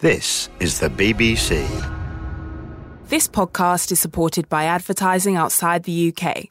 This is the BBC. This podcast is supported by advertising outside the UK.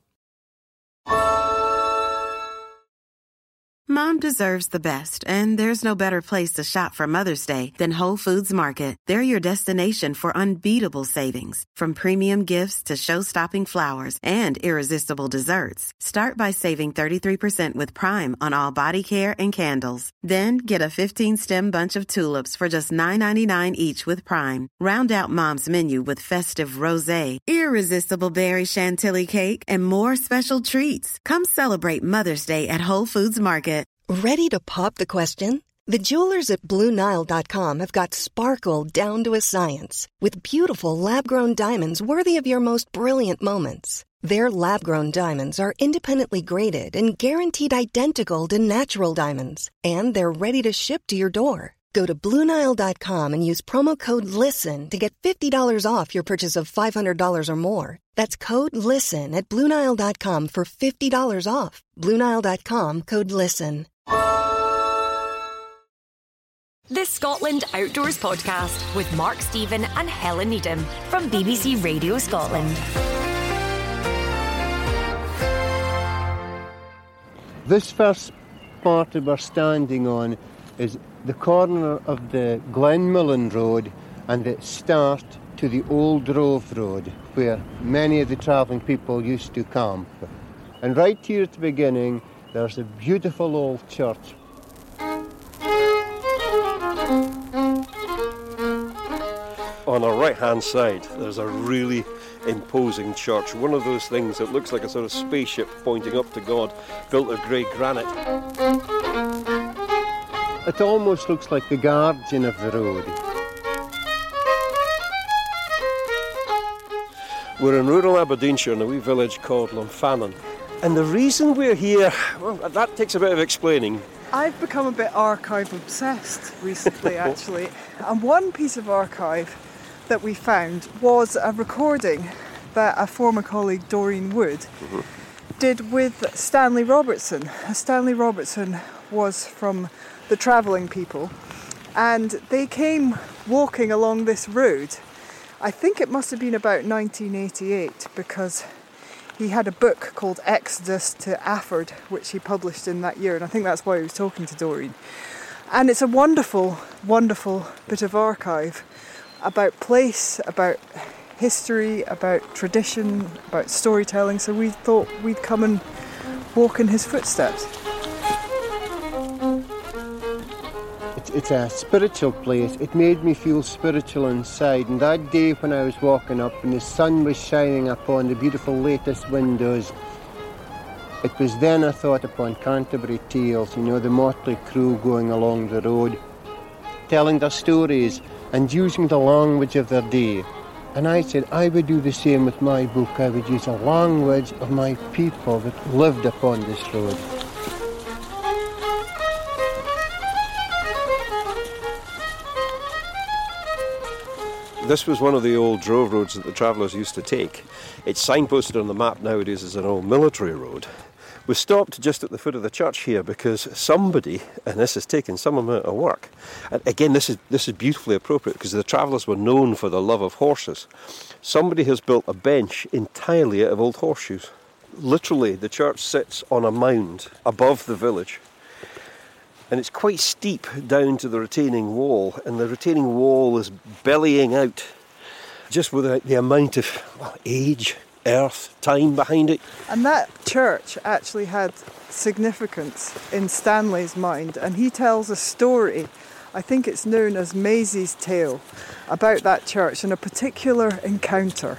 Mom deserves the best, and there's no better place to shop for Mother's Day than Whole Foods Market. They're your destination for unbeatable savings, from premium gifts to show-stopping flowers and irresistible desserts. Start by saving 33% with Prime on all body care and candles. Then get a 15-stem bunch of tulips for just $9.99 each with Prime. Round out Mom's menu with festive rosé, irresistible berry chantilly cake, and more special treats. Come celebrate Mother's Day at Whole Foods Market. Ready to pop the question? The jewelers at BlueNile.com have got sparkle down to a science with beautiful lab-grown diamonds worthy of your most brilliant moments. Their lab-grown diamonds are independently graded and guaranteed identical to natural diamonds, and they're ready to ship to your door. Go to BlueNile.com and use promo code LISTEN to get $50 off your purchase of $500 or more. That's code LISTEN at BlueNile.com for $50 off. BlueNile.com, code LISTEN. The Scotland Outdoors Podcast with Mark Stephen and Helen Needham from BBC Radio Scotland. This first part that we're standing on is the corner of the Glenmillan Road and the start to the Old Drove Road, where many of the travelling people used to camp. And right here at the beginning, there's a beautiful old church. On our right-hand side, there's a really imposing church. One of those things that looks like a sort of spaceship pointing up to God, built of grey granite. It almost looks like the guardian of the road. We're in rural Aberdeenshire in a wee village called Lunfannon. And the reason we're here, well, that takes a bit of explaining. I've become a bit archive obsessed recently, actually. And one piece of archive that we found was a recording that a former colleague, Doreen Wood, did with Stanley Robertson. Stanley Robertson was from the Travelling People, and they came walking along this road. I think it must have been about 1988, because he had a book called Exodus to Afford, which he published in that year, and I think that's why he was talking to Doreen. And it's a wonderful, wonderful bit of archive about place, about history, about tradition, about storytelling, so we thought we'd come and walk in his footsteps. It's a spiritual place. It made me feel spiritual inside. And that day when I was walking up and the sun was shining upon the beautiful lattice windows, it was then I thought upon Canterbury Tales, the motley crew going along the road, telling their stories and using the language of their day. And I said I would do the same with my book. I would use the language of my people that lived upon this road. This was one of the old drove roads that the travellers used to take. It's signposted on the map nowadays as an old military road. We stopped just at the foot of the church here because somebody, and this has taken some amount of work, and again this is beautifully appropriate because the travellers were known for their love of horses. Somebody has built a bench entirely out of old horseshoes. Literally, the church sits on a mound above the village. And it's quite steep down to the retaining wall, and the retaining wall is bellying out just with the amount of age, earth, time behind it. And that church actually had significance in Stanley's mind, and he tells a story, I think it's known as Maisie's Tale, about that church and a particular encounter.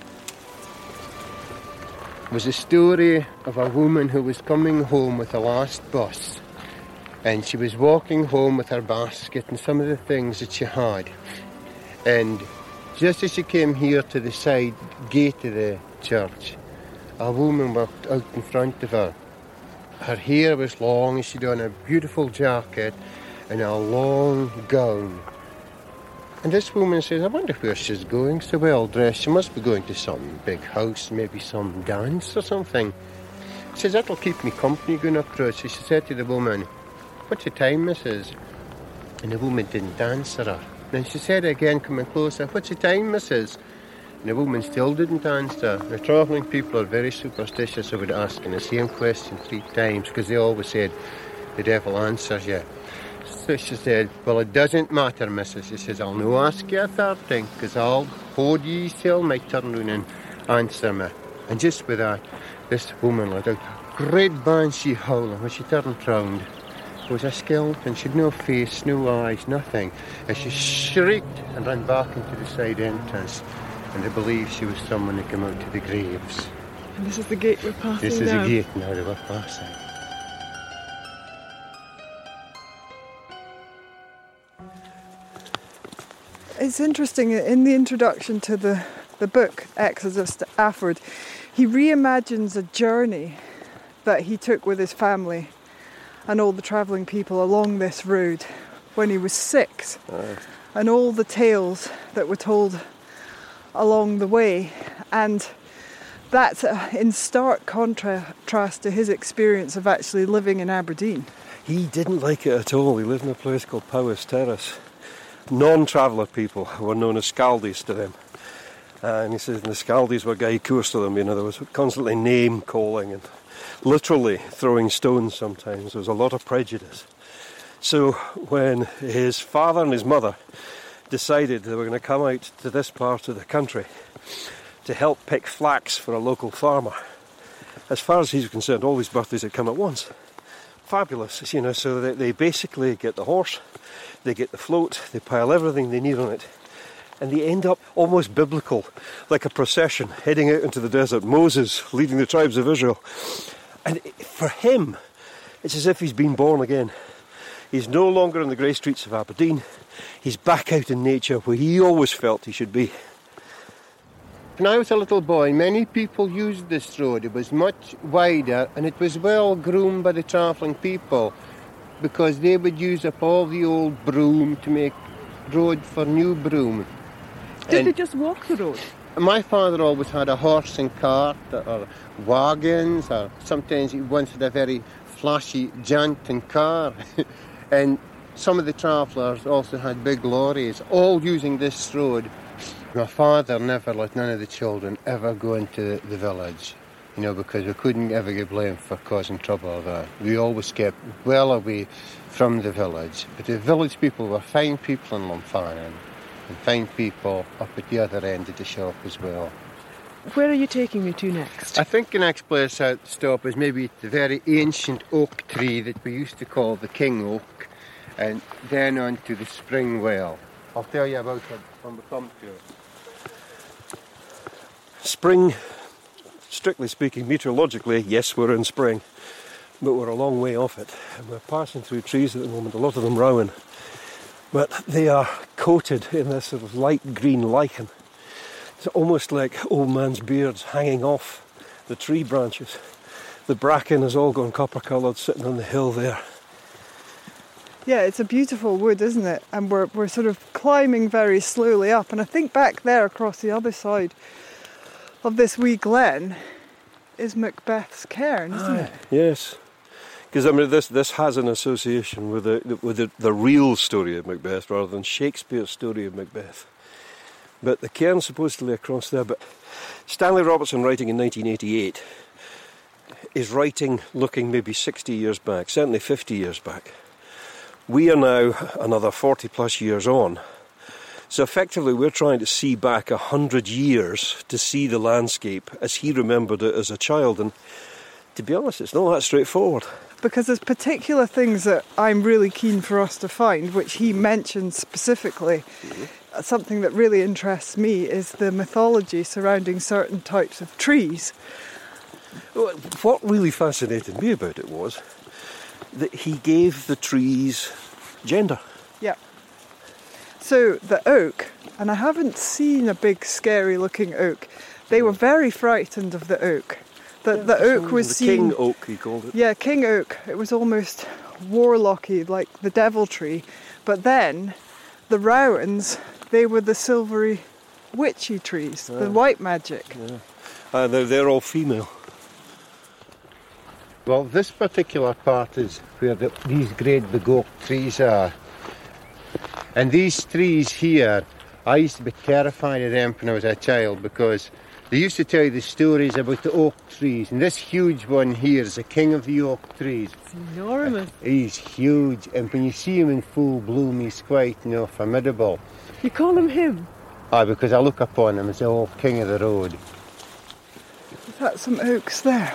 It was a story of a woman who was coming home with the last bus. And she was walking home with her basket and some of the things that she had. And just as she came here to the side gate of the church, a woman walked out in front of her. Her hair was long and she'd on a beautiful jacket and a long gown. And this woman says, I wonder where she's going, so well dressed. She must be going to some big house, maybe some dance or something. She says, that'll keep me company going across. She said to the woman, what's the time, missus? And the woman didn't answer her. Then she said again, coming closer, "What's the time, missus?" And the woman still didn't answer. The travelling people are very superstitious about asking the same question 3 times, because they always said, the devil answers you. So she said, "Well, it doesn't matter, missus." She says, "I'll no ask you a third thing, because I'll hold ye till my turn round and answer me." And just with that, this woman let out a great banshee howling. When she turned round, it was a skeleton. She had no face, no eyes, nothing. And she shrieked and ran back into the side entrance. And they believe she was someone who came out to the graves. And this is the gate we're passing This is now. the gate now that we're passing. It's interesting, in the introduction to the book, Exodus to Afford, he reimagines a journey that he took with his family and all the travelling people along this road when he was 6. And all the tales that were told along the way, and that's in stark contrast to his experience of actually living in Aberdeen. He didn't like it at all. He lived in a place called Powys Terrace. Non-traveller people were known as scaldies to them. And he says the scaldies were guy course to them, you know, there was constantly name calling and literally throwing stones sometimes. There was a lot of prejudice. So when his father and his mother decided they were going to come out to this part of the country to help pick flax for a local farmer, as far as he's concerned, all his birthdays had come at once. Fabulous, you know, so they basically get the horse, they get the float, they pile everything they need on it, and they end up almost biblical, like a procession heading out into the desert, Moses leading the tribes of Israel. And for him, it's as if he's been born again. He's no longer in the grey streets of Aberdeen. He's back out in nature where he always felt he should be. When I was a little boy, many people used this road. It was much wider and it was well groomed by the travelling people, because they would use up all the old broom to make road for new broom. Did they just walk the road? My father always had a horse and cart or wagons, or sometimes he once had a very flashy Janton car. And some of the travellers also had big lorries, all using this road. My father never let none of the children ever go into the village, you know, because we couldn't ever get blamed for causing trouble there. We always kept well away from the village. But the village people were fine people in Lunfarren, and fine people up at the other end of the shop as well. Where are you taking me to next? I think the next place I'd stop is maybe the very ancient oak tree that we used to call the King Oak, and then on to the spring well. I'll tell you about it when we come to it. Spring, strictly speaking, meteorologically, yes, we're in spring, but we're a long way off it. And we're passing through trees at the moment, a lot of them rowan, but they are coated in this sort of light green lichen. It's almost like old man's beards hanging off the tree branches. The bracken has all gone copper-coloured, sitting on the hill there. Yeah, it's a beautiful wood, isn't it? And we're sort of climbing very slowly up. And I think back there across the other side of this wee glen is Macbeth's cairn, isn't it? Yes. Because I mean, this has an association with the real story of Macbeth rather than Shakespeare's story of Macbeth. But the cairn's supposedly across there. But Stanley Robertson, writing in 1988, is writing looking maybe 60 years back, certainly 50 years back. We are now another 40 plus years on. So effectively we're trying to see back 100 years to see the landscape as he remembered it as a child. And to be honest, it's not that straightforward. Because there's particular things that I'm really keen for us to find, which he mentions specifically. Something that really interests me is the mythology surrounding certain types of trees. What really fascinated me about it was that he gave the trees gender. Yeah. So the oak, and I haven't seen a big scary looking oak. They were very frightened of the oak. The oak was seen... King Oak, he called it. Yeah, King Oak. It was almost warlocky, like the devil tree. But then the rowans, they were the silvery witchy trees, the white magic. Yeah. They're all female. Well, this particular part is where these great big oak trees are. And these trees here, I used to be terrified of them when I was a child because they used to tell you the stories about the oak trees. And this huge one here is the king of the oak trees. It's enormous. He's huge, and when you see him in full bloom, he's quite, formidable. You call him? Aye, because I look upon him as the old king of the road. Is that some oaks there?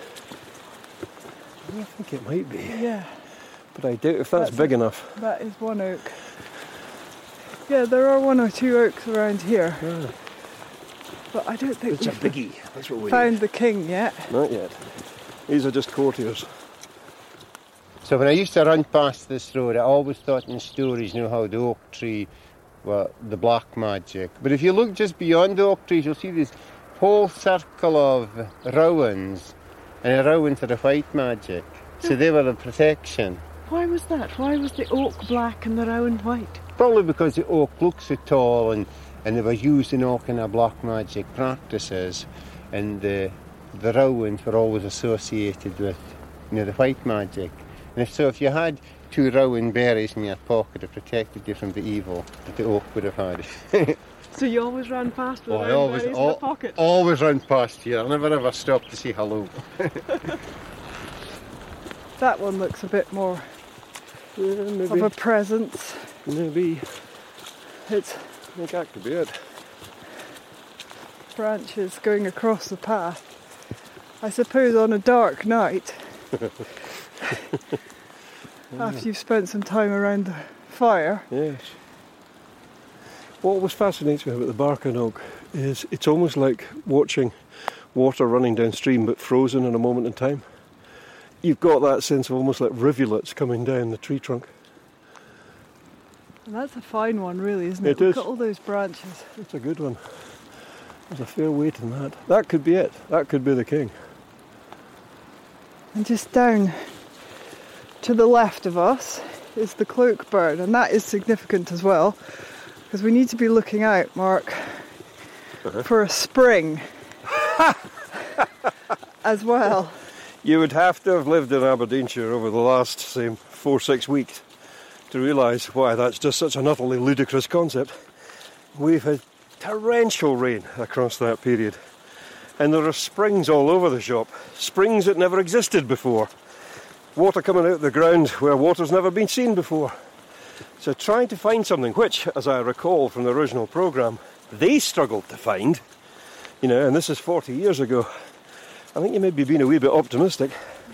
I think it might be. Yeah. But I doubt if that's big enough. That is one oak. Yeah, there are 1 or 2 oaks around here. Ah. But I don't think It's a we've biggie. That's what we found need. the king yet. Not yet. These are just courtiers. So when I used to run past this road, I always thought in stories, how the oak tree, the black magic. But if you look just beyond the oak trees, you'll see this whole circle of rowans, and the rowans are the white magic. So they were the protection. Why was that? Why was the oak black and the rowan white? Probably because the oak looks so tall, and they were used in all kind of black magic practices, and the rowans were always associated with, the white magic. And if you had 2 rowan berries in your pocket, it protected you from the evil that the oak would have had. So you always ran past with I rowan berries in the pocket? always run past here. I never ever stopped to say hello. That one looks a bit more Maybe. of a presence. Maybe. I It's think that could be it. branches going across the path. I suppose on a dark night, after you've spent some time around the fire. Yes. What always fascinates me about the Barking Oak is it's almost like watching water running downstream but frozen in a moment in time. You've got that sense of almost like rivulets coming down the tree trunk. And that's a fine one, really, isn't it? It is. Look at all those branches. It's a good one. There's a fair weight in that. That could be it. That could be the king. And just down to the left of us is the cloak bird, and that is significant as well, because we need to be looking out, Mark, for a spring as well. You would have to have lived in Aberdeenshire over the last, say, 4-6 weeks to realise why that's just such an utterly ludicrous concept. We've had torrential rain across that period, and there are springs all over the shop, springs that never existed before, water coming out of the ground where water's never been seen before. So trying to find something which, as I recall from the original programme, they struggled to find, and this is 40 years ago. I think you may be being a wee bit optimistic.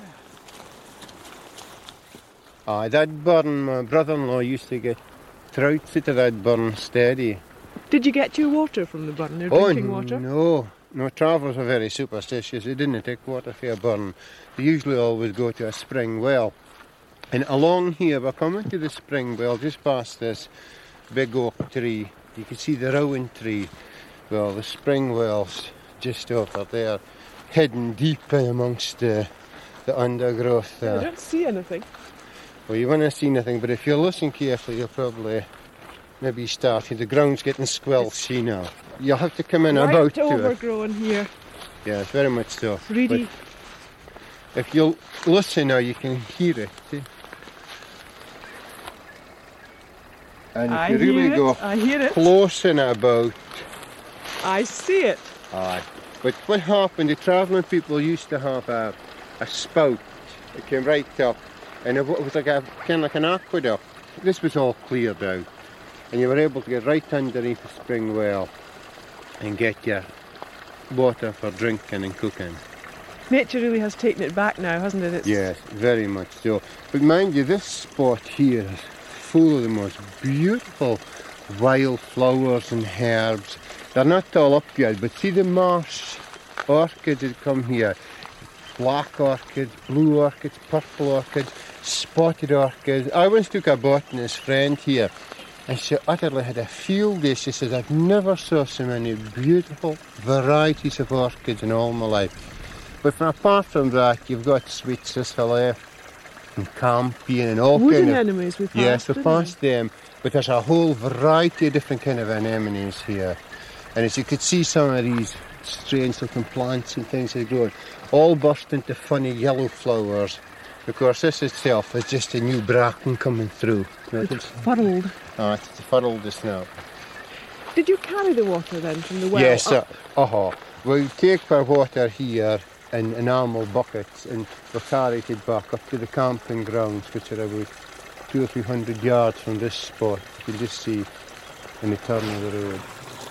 Aye, that burn, my brother-in-law used to get trouts out of that burn steady. Did you get your water from the burn, your drinking water? No, travellers are very superstitious. They didn't take water for a burn. They usually always go to a spring well. And along here, we're coming to the spring well, just past this big oak tree. You can see the rowan tree. Well, the spring well's just over there, hidden deep in amongst the undergrowth there. I don't see anything. Well, you won't see anything, but if you listen carefully, you'll probably maybe start. The ground's getting squelchy now. You'll have to come in about to it. Overgrown here. Yeah, it's very much so. Really. But if you'll listen now, you can hear it. See? And I if you really hear go it. I hear it. close in about. I see it. Aye. But what happened, the travelling people used to have a spout that came right up, and it was like kind of like an aqueduct. This was all cleared out, and you were able to get right underneath the spring well and get your water for drinking and cooking. Nature really has taken it back now, hasn't it? Yes, very much so. But mind you, this spot here is full of the most beautiful wildflowers and herbs. They're not all up yet, but see the marsh orchids that come here. Black orchids, blue orchids, purple orchids, spotted orchids. I once took a botanist friend here, and she utterly had a field day. She says, I've never saw so many beautiful varieties of orchids in all my life. But apart from that, you've got sweet cicellae and campion and all Wood kind of... anemones we've passed. Yes, we've passed them, but there's a whole variety of different kind of anemones here. And as you could see, some of these strange looking plants and things that are growing, all burst into funny yellow flowers Of course, this itself is just a new bracken coming through. It's fuddled. Oh, it's fuddled just now. Did you carry the water then from the well? Yes, up? We'll take our water here in enamel buckets and we'll carry it back up to the camping grounds, which are about 200 or 300 yards from this spot. You can just see in the turn of the road.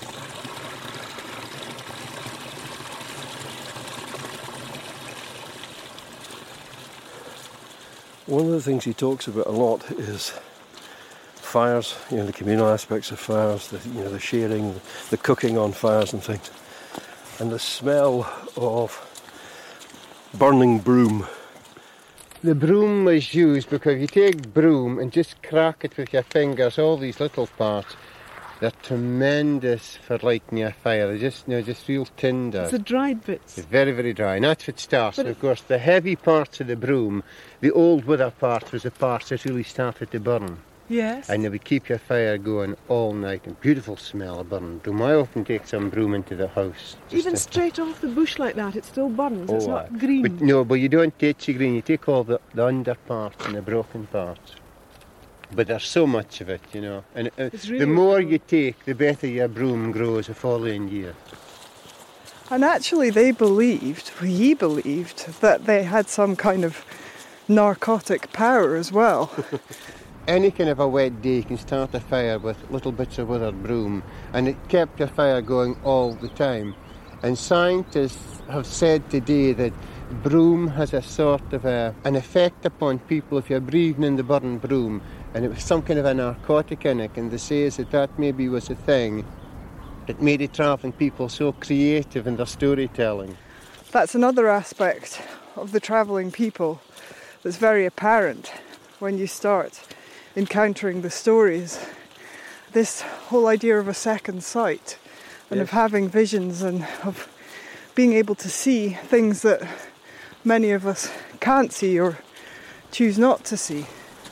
One of the things he talks about a lot is fires, the communal aspects of fires, the sharing, the cooking on fires and things. And the smell of burning broom. The broom was used because you take broom and just crack it with your fingers, all these little parts. They're tremendous for lighting a fire. They're just real tender. It's the dried bits. It's very, very dry, and that's what starts. And of course, the heavy parts of the broom, the old wither part was the parts that really started to burn. Yes. And they would keep your fire going all night. And beautiful smell of burning broom. I often take some broom into the house. Even straight off the bush like that, it still burns. It's not green. But you don't take the green. You take all the under parts and the broken parts. But there's so much of it, And Really the more you take, the better your broom grows the following year. And actually he believed that they had some kind of narcotic power as well. Any kind of a wet day you can start a fire with little bits of withered broom, and it kept your fire going all the time. And scientists have said today that broom has a sort of an effect upon people if you're breathing in the burned broom, and it was some kind of a narcotic in it, and they say that maybe was a thing that made the travelling people so creative in their storytelling. That's another aspect of the travelling people that's very apparent when you start encountering the stories. This whole idea of a second sight and of having visions and of being able to see things that many of us can't see or choose not to see.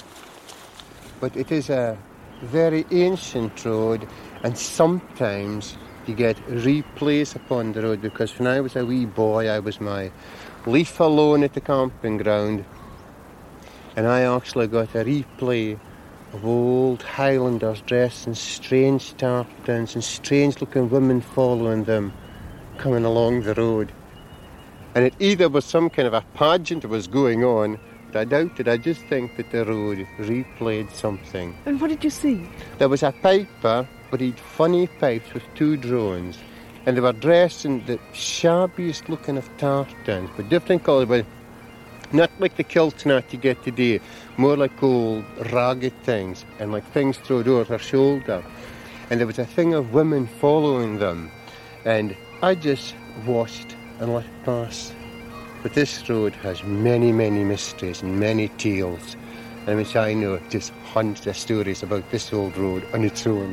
But it is a very ancient road, and sometimes you get replays upon the road, because when I was a wee boy I was my leaf alone at the camping ground, and I actually got a replay of old Highlanders dressed in strange tartans and strange looking women following them coming along the road. And it either was some kind of a pageant that was going on, but I doubt it. I just think that the road replayed something. And what did you see? There was a piper, but he'd funny pipes with two drones, and they were dressed in the shabbiest looking of tartans, but different colours, but not like the kilts that you get today, more like old ragged things, and like things thrown over her shoulder. And there was a thing of women following them, and I just watched and let it pass. But this road has many, many mysteries and many tales, and which I know just hundreds of stories about this old road on its own.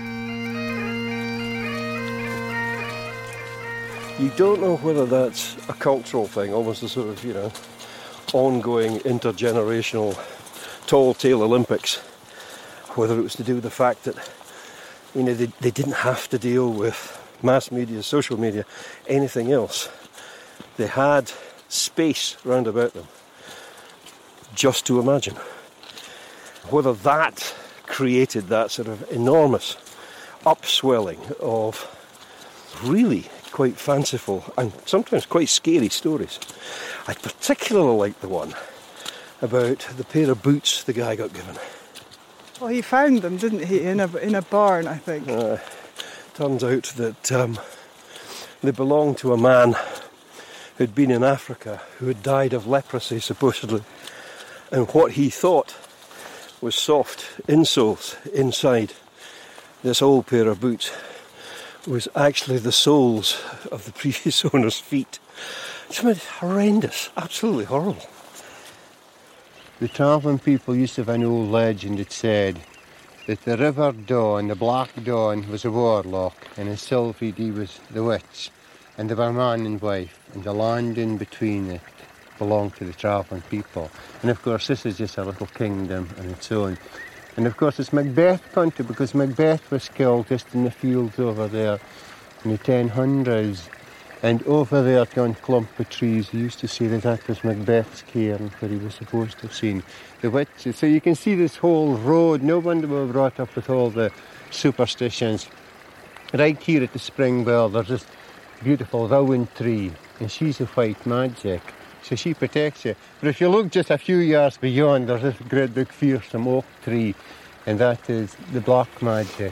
You don't know whether that's a cultural thing, almost a sort of, ongoing intergenerational tall tale Olympics, whether it was to do with the fact that, they didn't have to deal with mass media, social media, anything else. They had space round about them just to imagine. Whether that created that sort of enormous upswelling of really quite fanciful and sometimes quite scary stories. I particularly like the one about the pair of boots the guy got given. Well, he found them, didn't he, in a barn, I think. Turns out that they belonged to a man who'd been in Africa, who had died of leprosy, supposedly. And what he thought was soft insoles inside this old pair of boots was actually the soles of the previous owner's feet. It's horrendous, absolutely horrible. The travelling people used to have an old legend that said that the River Dawn, the Black Dawn, was a warlock, and in Sylvie he was the witch, and they were man and wife, and the land in between it belonged to the travelling people. And of course this is just a little kingdom on its own. And of course it's Macbeth country, because Macbeth was killed just in the fields over there in the 1000s. And over there, one clump of trees, they used to say that was Macbeth's cairn, where he was supposed to have seen the witches. So you can see this whole road. No wonder we were brought up with all the superstitions. Right here at the Springwell, there's this beautiful rowan tree, and she's a white magic, so she protects you. But if you look just a few yards beyond, there's this great big fearsome oak tree, and that is the black magic.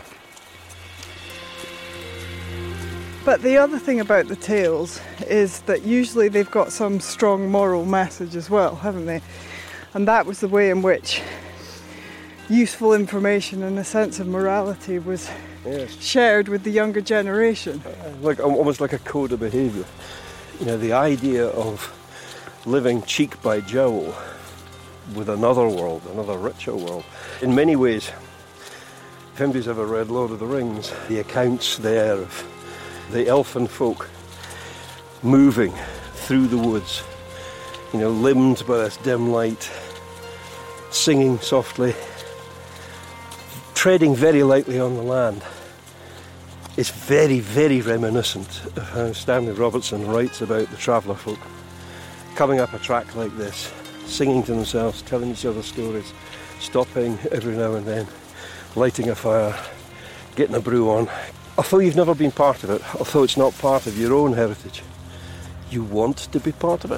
But the other thing about the tales is that usually they've got some strong moral message as well, haven't they? And that was the way in which useful information and a sense of morality was shared with the younger generation. Almost like a code of behaviour. You know, the idea of living cheek by jowl with another world, another richer world. In many ways, if anybody's ever read Lord of the Rings, the accounts there of the elfin folk moving through the woods, you know, limned by this dim light, singing softly, treading very lightly on the land. It's very, very reminiscent of how Stanley Robertson writes about the traveller folk coming up a track like this, singing to themselves, telling each other stories, stopping every now and then, lighting a fire, getting a brew on. Although you've never been part of it, although it's not part of your own heritage, you want to be part of it.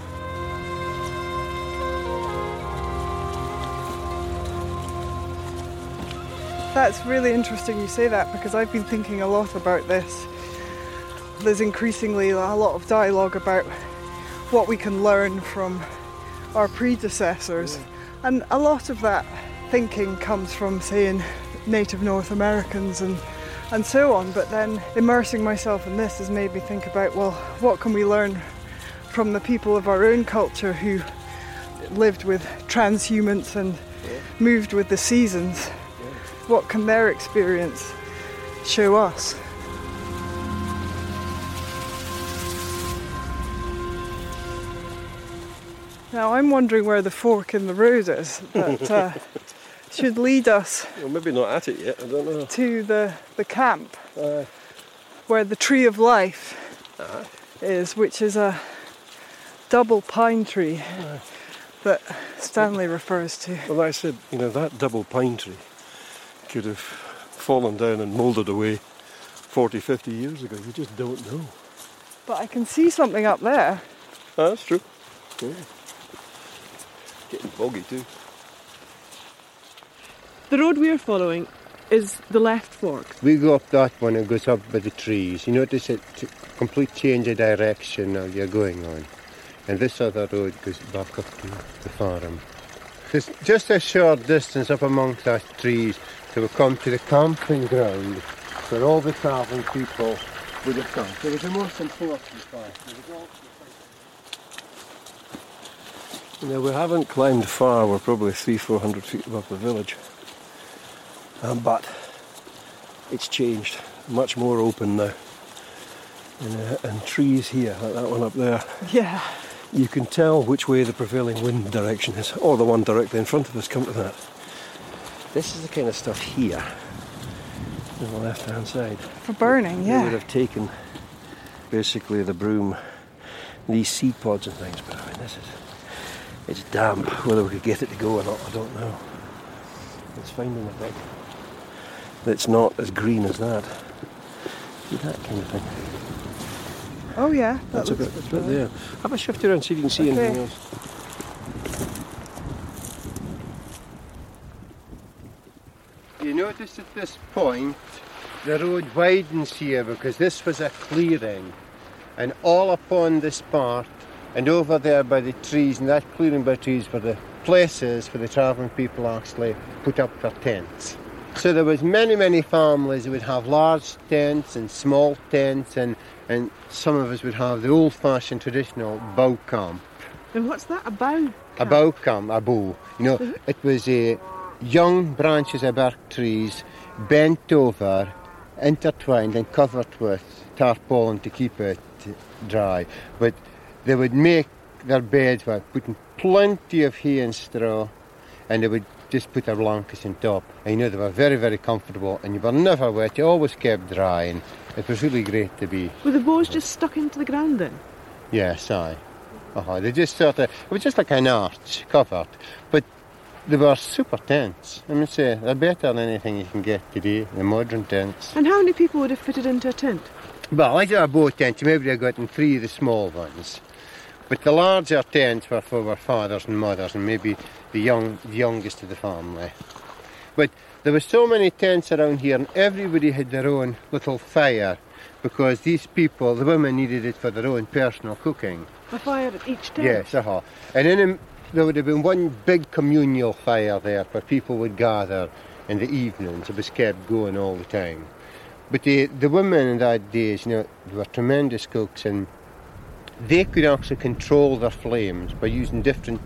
That's really interesting you say that, because I've been thinking a lot about this. There's increasingly a lot of dialogue about what we can learn from our predecessors. And a lot of that thinking comes from, say, in native North Americans and so on. But then immersing myself in this has made me think about, well, what can we learn from the people of our own culture who lived with transhumance and moved with the seasons? What can their experience show us? Now I'm wondering where the fork in the road is that should lead us. Well, maybe not at it yet, I don't know. To the camp where the Tree of Life is, which is a double pine tree that Stanley refers to. Well, I said, you know, that double pine tree could have fallen down and mouldered away 40, 50 years ago. You just don't know. But I can see something up there. That's true. Yeah. Getting boggy too. The road we're following is the left fork. We go up that one and goes up by the trees. You notice it's a complete change of direction now you're going on. And this other road goes back up to the farm. It's just a short distance up amongst that trees till we come to the camping ground where all the travelling people would have come. So it was the most important part. You know, we haven't climbed far. We're probably 300-400 feet above the village. But it's changed. Much more open now. And trees here, like that one up there. Yeah. You can tell which way the prevailing wind direction is, or the one directly in front of us, come to that. This is the kind of stuff here, on the left-hand side. For burning, yeah. We would have taken, basically, the broom, these seed pods and things, but I mean, it's damp. Whether we could get it to go or not, I don't know. It's finding a bit that's not as green as that. See that kind of thing. Oh yeah, that's a bit there. Have a shift around, see if you can see anything else. You notice at this point the road widens here because this was a clearing, and all upon this part and over there by the trees, and that clearing by trees were the places for the travelling people actually put up their tents. So there was many families who would have large tents and small tents, and some of us would have the old-fashioned traditional bow camp. And what's that, a bow camp? A bow camp, a bow. You know, it was young branches of bark trees bent over, intertwined and covered with tarpaulin to keep it dry. But they would make their beds by putting plenty of hay and straw, and they would just put their blankets on top. And you know, they were very comfortable, and you were never wet, you always kept dry, and It was really great to be. Were the bows just stuck into the ground then? Yes, aye. They just sort of, it was just like an arch covered, but they were super tents. I mean, say, they're better than anything you can get today, the modern tents. And how many people would have fitted into a tent? Well, I did a boat tent, maybe I got in 3 of the small ones. But the larger tents were for our fathers and mothers and maybe the youngest of the family. But there were so many tents around here and everybody had their own little fire because these people, the women needed it for their own personal cooking. A fire at each tent? Yes, And in there would have been one big communal fire there where people would gather in the evenings. It was kept going all the time. But the women in that days, they were tremendous cooks and they could actually control their flames by using different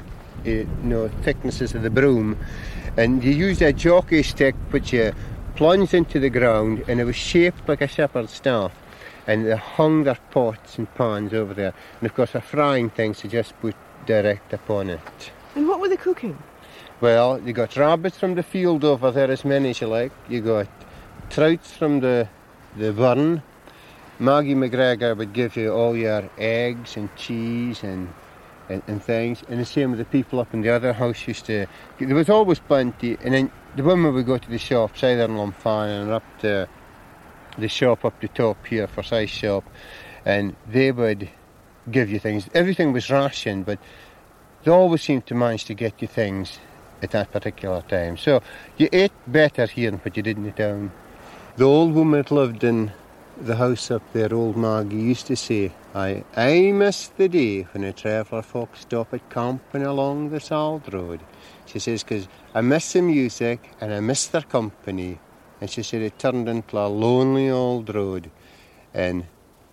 thicknesses of the broom. And you used a jockey stick which you plunged into the ground and it was shaped like a shepherd's staff. And they hung their pots and pans over there. And of course, for frying things, they just put direct upon it. And what were they cooking? Well, you got rabbits from the field over there, as many as you like. You got trouts from the burn. Maggie McGregor would give you all your eggs and cheese and things. And the same with the people up in the other house used to... There was always plenty. And then the women would go to the shops, either in Lumfan or up to the shop up the top here, Forsyth shop, and they would give you things. Everything was rationed, but they always seemed to manage to get you things at that particular time. So you ate better here than what you did in the town. The old woman that lived in the house up there, old Maggie, used to say, I miss the day when the traveller folk stop at camping along the Sald Road. She says, because I miss the music and I miss their company. And she said it turned into a lonely old road. And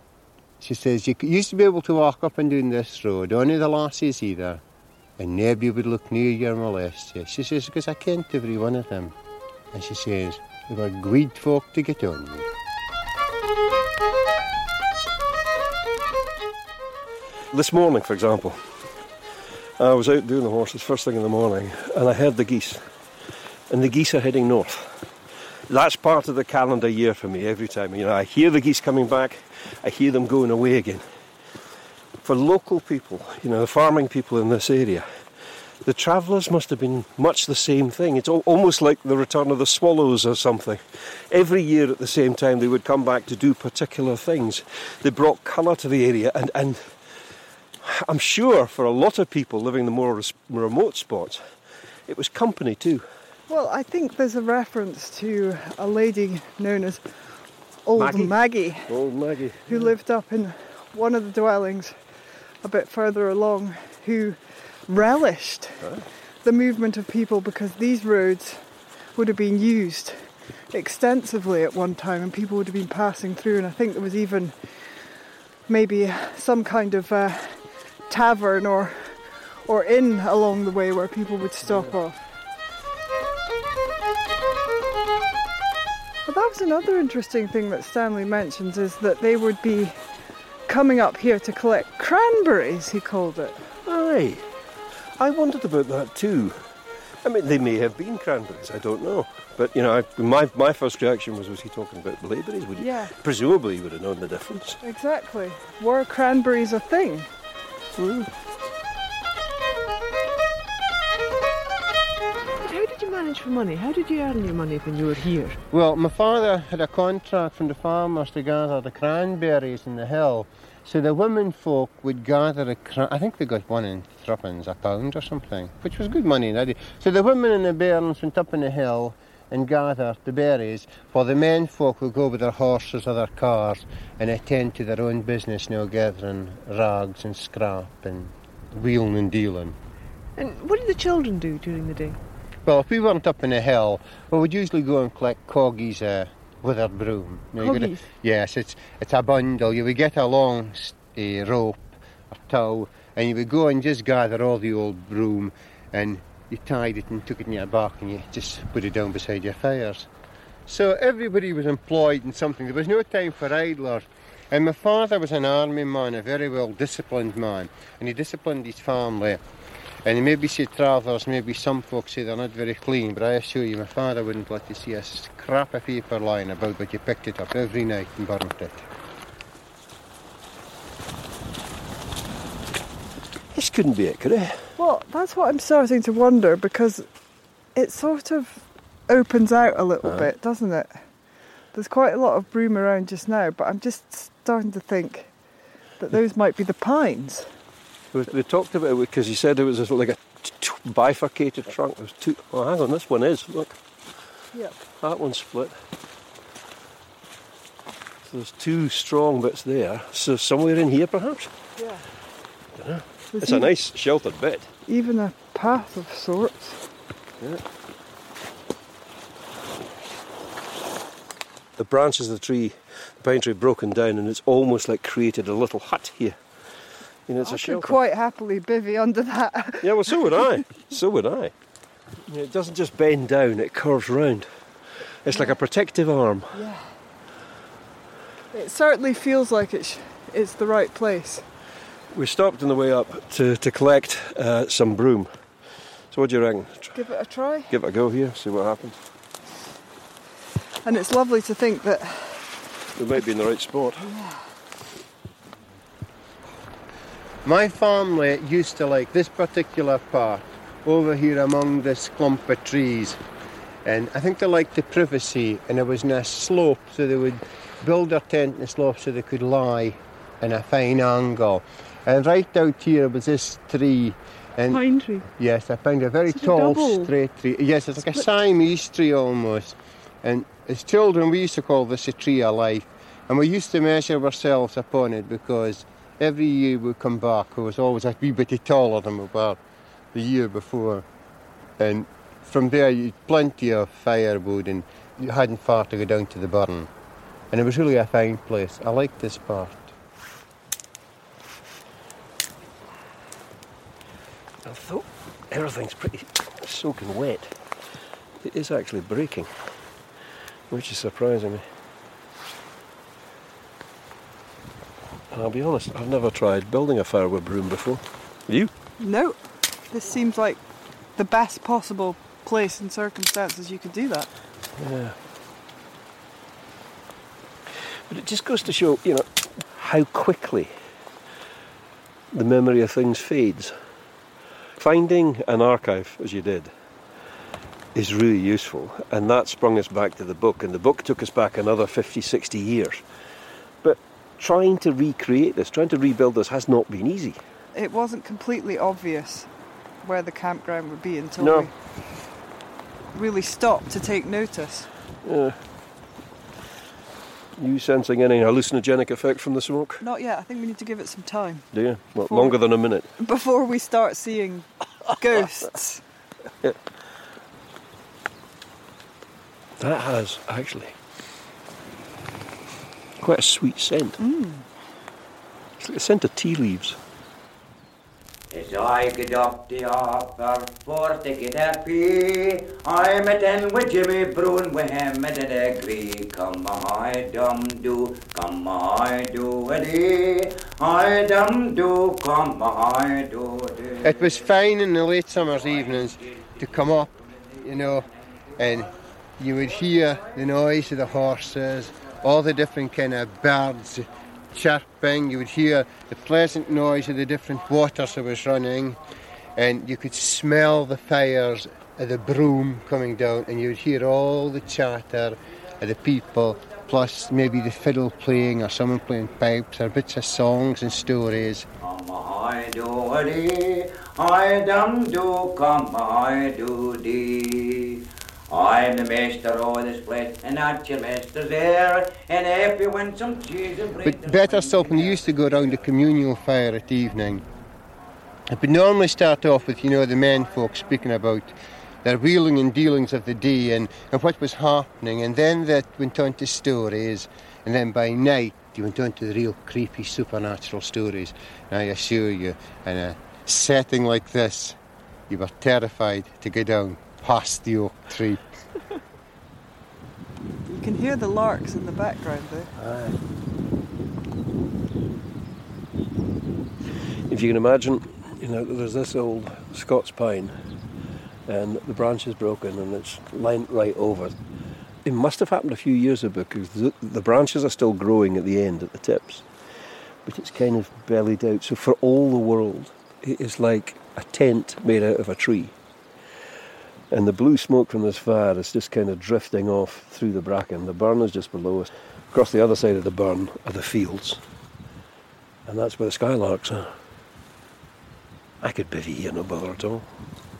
she says, you used to be able to walk up and down this road, only the lassies either, and nobody would look near you or molest you. She says, because I kent every one of them. And she says, they were good folk to get on with. This morning, for example, I was out doing the horses first thing in the morning, and I heard the geese. And the geese are heading north. That's part of the calendar year for me every time. I hear the geese coming back, I hear them going away again. For local people, the farming people in this area, the travellers must have been much the same thing. It's almost like the return of the swallows or something. Every year at the same time they would come back to do particular things. They brought colour to the area and I'm sure for a lot of people living in the more remote spots, it was company too. Well, I think there's a reference to a lady known as Old Maggie. Old Maggie. Who lived up in one of the dwellings a bit further along, who relished the movement of people because these roads would have been used extensively at one time and people would have been passing through, and I think there was even maybe some kind of tavern or inn along the way where people would stop off. But that was another interesting thing that Stanley mentions, is that they would be coming up here to collect cranberries, he called it. Aye, I wondered about that too. I mean, they may have been cranberries, I don't know. But, my first reaction was he talking about blaeberries? Yeah. Presumably he would have known the difference. Exactly. Were cranberries a thing? How did you manage for money? How did you earn your money when you were here? Well, my father had a contract from the farmers to gather the cranberries in the hill. So the women folk would gather I think they got 1 in 3 a pound or something, which was good money in that day. So the women in the bairns went up in the hill and gathered the berries, while the men folk would go with their horses or their cars and attend to their own business, gathering rags and scrap and wheeling and dealing. And what did the children do during the day? Well, if we weren't up in the hill, we would usually go and collect coggies with our broom. Coggies? Yes, it's a bundle. You would get a long rope or tow, and you would go and just gather all the old broom, and you tied it and took it in your back, and you just put it down beside your fires. So everybody was employed in something. There was no time for idlers. And my father was an army man, a very well disciplined man, and he disciplined his family. And maybe say travellers, maybe some folks say they're not very clean, but I assure you my father wouldn't let you see a scrap of paper lying about, but you picked it up every night and burnt it. This couldn't be it, could it? Well, that's what I'm starting to wonder, because it sort of opens out a little bit, doesn't it? There's quite a lot of broom around just now, but I'm just starting to think that those might be the pines. We talked about it because he said it was like a bifurcated trunk. There's two. Oh, hang on, this one is. Look. Yep. That one's split. So there's two strong bits there. So somewhere in here, perhaps? Yeah. Dunno. It's a nice sheltered bit. Even a path of sorts. Yeah. The branches of the tree, the pine tree, broken down, and it's almost like created a little hut here. You know, it's a shelter. I could quite happily bivvy under that. Yeah, well, so would I. So would I. You know, it doesn't just bend down; it curves round. It's like a protective arm. Yeah. It certainly feels like it's the right place. We stopped on the way up to collect some broom. So what do you reckon? Give it a try. Give it a go here, see what happens. And it's lovely to think that we might be in the right spot. Yeah. My family used to like this particular part over here among this clump of trees, and I think they liked the privacy, and it was in a slope, so they would build their tent in a slope so they could lie in a fine angle. And right out here was this tree. And pine tree? Yes, I found a very tall, straight tree. Yes, it's like a Siamese tree almost. And as children, we used to call this a tree of life. And we used to measure ourselves upon it, because every year we'd come back, who was always a wee bit taller than we were the year before. And from there, you had plenty of firewood, and you hadn't far to go down to the burn. And it was really a fine place. I liked this part. I thought everything's pretty soaking wet. It is actually breaking, which is surprising me. And I'll be honest, I've never tried building a firewood broom before. You? No. This seems like the best possible place and circumstances you could do that. Yeah. But it just goes to show, you know, how quickly the memory of things fades. Finding an archive, as you did, is really useful, and that sprung us back to the book, and the book took us back another 50, 60 years. But trying to recreate this, trying to rebuild this has not been easy. It wasn't completely obvious where the campground would be until we really stopped to take notice. Yeah. You sensing any hallucinogenic effect from the smoke? Not yet. I think we need to give it some time. Do you? Well, longer than a minute. Before we start seeing ghosts. Yeah. That has, actually, quite a sweet scent. It's like a scent of tea leaves. As I get up the upper for to get happy, I met in with Jimmy Broon with him at a degree. Come I dum do, come I do a dee, I dum do, come I do a dee. It was fine in the late summer's evenings to come up, you know, and you would hear the noise of the horses, all the different kind of birds chirping. You would hear the pleasant noise of the different waters that was running, and you could smell the fires of the broom coming down, and you would hear all the chatter of the people, plus maybe the fiddle playing or someone playing pipes or bits of songs and stories. Come I do a dee, I dum do, come I do dee. I'm the master of this place, and not your master there. And if you want some cheese and bread... But better still, when you used to go around the communal fire at evening, it would normally start off with, you know, the men folk speaking about their wheeling and dealings of the day and what was happening, and then that went on to stories, and then by night you went on to the real creepy supernatural stories. And I assure you, in a setting like this, you were terrified to go down past the oak tree. You can hear the larks in the background there. If you can imagine, you know, there's this old Scots pine, and the branch is broken and it's leant right over. It must have happened a few years ago because the branches are still growing at the end, at the tips, but it's kind of bellied out. So for all the world, it is like a tent made out of a tree. And the blue smoke from this fire is just kind of drifting off through the bracken. The burn is just below us. Across the other side of the burn are the fields. And that's where the skylarks are. I could bivvy here, no bother at all.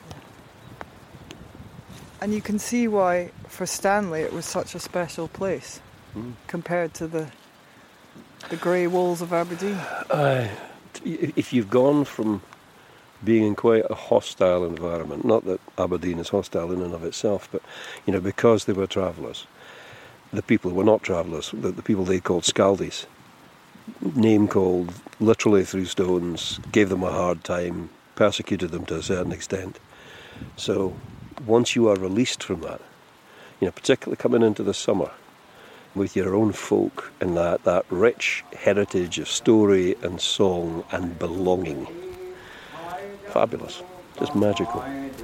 And you can see why, for Stanley, it was such a special place compared to the grey walls of Aberdeen. If you've gone from being in quite a hostile environment, not that Aberdeen is hostile in and of itself, but because they were travellers, the people who were not travellers, the people they called Scaldies, name called literally threw stones, gave them a hard time, persecuted them to a certain extent. So once you are released from that, particularly coming into the summer with your own folk and that rich heritage of story and song and belonging, fabulous, just magical.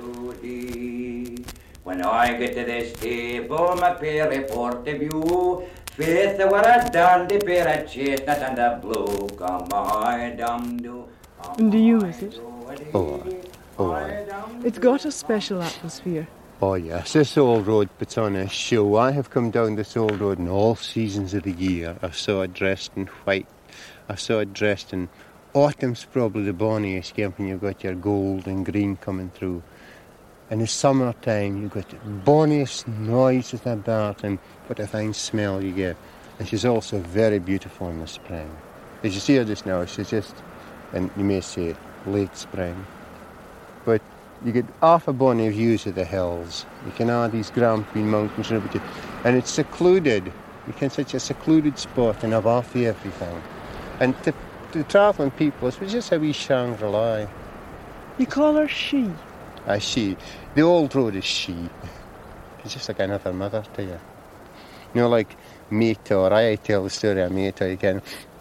When I get to this table, my pair report to view. Faith, the were a dandy pair of chestnut and a blue. Come on, dum do. And do you miss it? Oh, It's got a special atmosphere. Oh yes, this old road puts on a show. I have come down this old road in all seasons of the year. I saw it dressed in white. I saw it dressed in autumn's probably the bonniest when you've got your gold and green coming through. In the summertime you've got the bonniest noise with that bat and what a fine smell you get. And she's also very beautiful in the spring. As you see her just now, she's just, and you may say late spring. But you get half a bonny views of the hills. You can have these Grampian mountains and it's secluded. You can such a secluded spot and have half the everything. And to travelling people, it's just a wee Shangri-La. You call her she? She. The old road is she. It's just like another mother to you. Like Mator, I tell the story of Mator again.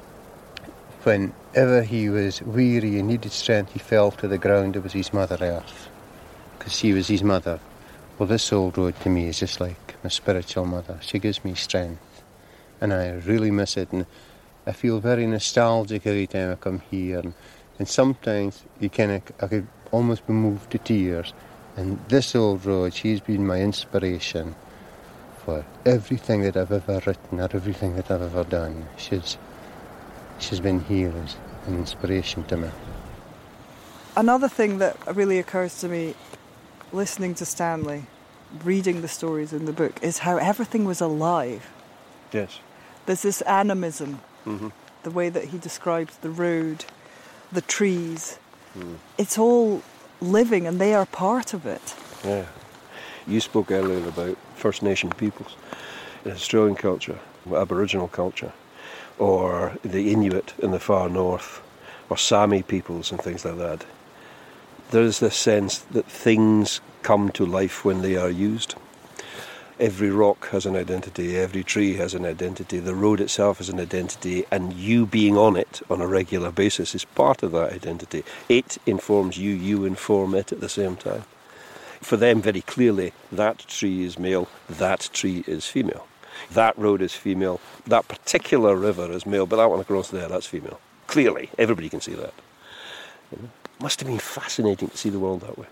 Whenever he was weary and needed strength, he fell to the ground. It was his Mother Earth, because she was his mother. Well, this old road to me is just like my spiritual mother. She gives me strength, and I really miss it. And I feel very nostalgic every time I come here. And sometimes I could almost be moved to tears. And this old road, she's been my inspiration for everything that I've ever written or everything that I've ever done. She's been here as an inspiration to me. Another thing that really occurs to me, listening to Stanley, reading the stories in the book, is how everything was alive. Yes. There's this animism, the way that he describes the road, the trees. It's all living and they are part of it. Yeah. You spoke earlier about First Nation peoples in Australian culture, Aboriginal culture, or the Inuit in the far north, or Sami peoples and things like that. There's this sense that things come to life when they are used. Every rock has an identity, every tree has an identity, the road itself has an identity, and you being on it on a regular basis is part of that identity. It informs you, you inform it at the same time. For them, very clearly, that tree is male, that tree is female. That road is female, that particular river is male, but that one across there, that's female. Clearly, everybody can see that. It must have been fascinating to see the world that way.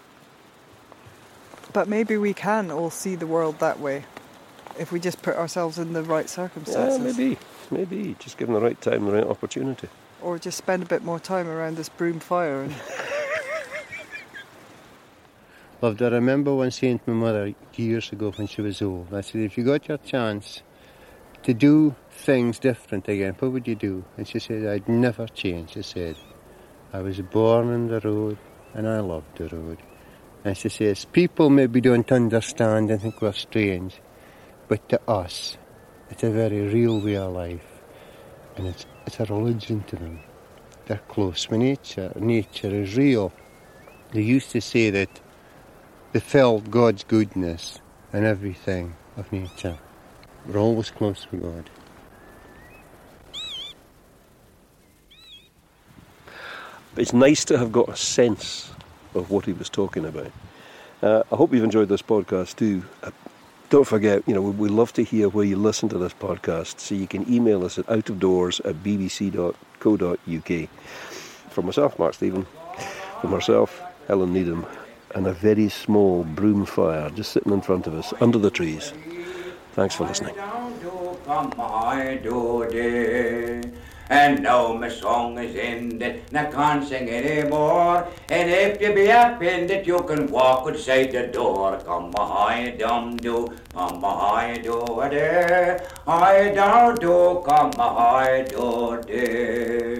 But maybe we can all see the world that way if we just put ourselves in the right circumstances. Yeah, maybe. Just given the right time, the right opportunity. Or just spend a bit more time around this broom fire. And Loved, I remember once saying to my mother years ago when she was old, I said, if you got your chance to do things different again, what would you do? And she said, I'd never change. She said, I was born on the road and I loved the road. And she says, people maybe don't understand and think we're strange, but to us, it's a very real way of life. And it's a religion to them. They're close with nature. Nature is real. They used to say that they felt God's goodness in everything of nature. We're always close with God. But it's nice to have got a sense of what he was talking about. I hope you've enjoyed this podcast too. Don't forget, we love to hear where you listen to this podcast, so you can email us at outofdoors@bbc.co.uk. For myself, Mark Stephen, for myself, Helen Needham, and a very small broom fire just sitting in front of us under the trees. Thanks for listening. And now my song is ended, and I can't sing anymore. And if you be offended, you can walk outside the door. Come hi dum do, come hi do a day, hi do do, come hi do day.